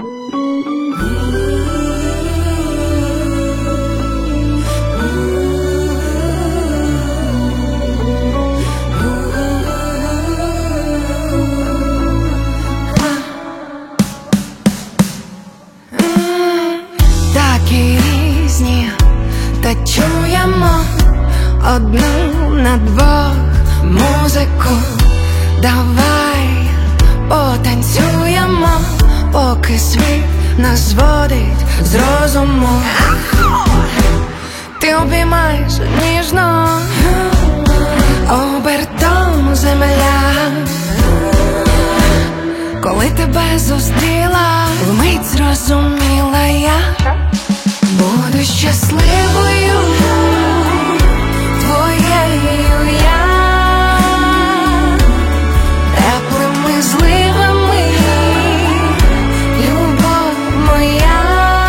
Такі різні, та чуємо одну на двох музику. Давай потанцюємо, поки світ нас зводить з розуму. Ти обіймаєш ніжно, обертом земля. Коли тебе зустріла, вмить зрозуміла я. Буду щасливою твоєю я, теплими зливами, любов моя.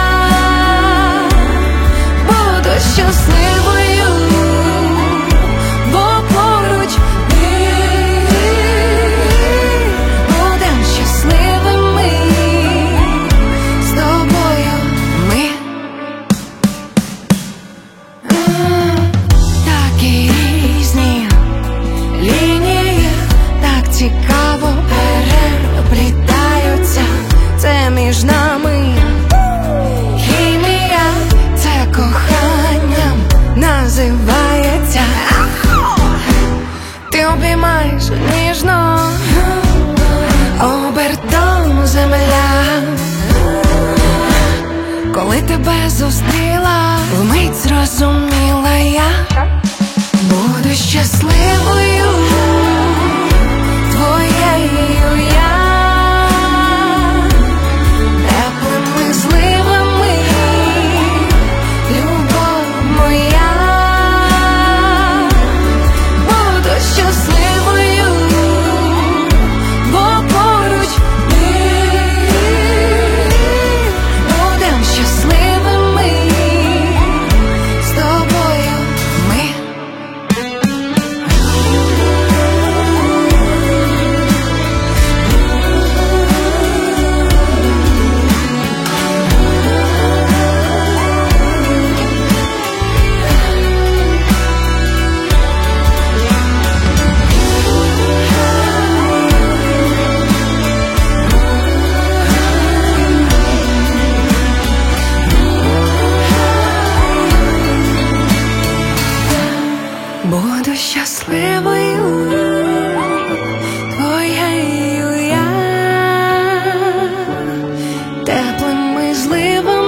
Буду щасливою, бо поруч ти. Будем щасливими з тобою ми. Такі різні лінії, так цікаво переплітаються. Це між нами хімія, це коханням називається. Ти обіймаєш ніжно, обертом земля. Коли тебе зустріла, вмить зрозуміла я. Буду щасливою твоєю я, теплими зливами, любов моя. Буду щасливою, бо поруч ти. Будем щасливими з тобою ми. Буду щасливою твоєю я, теплими зливами.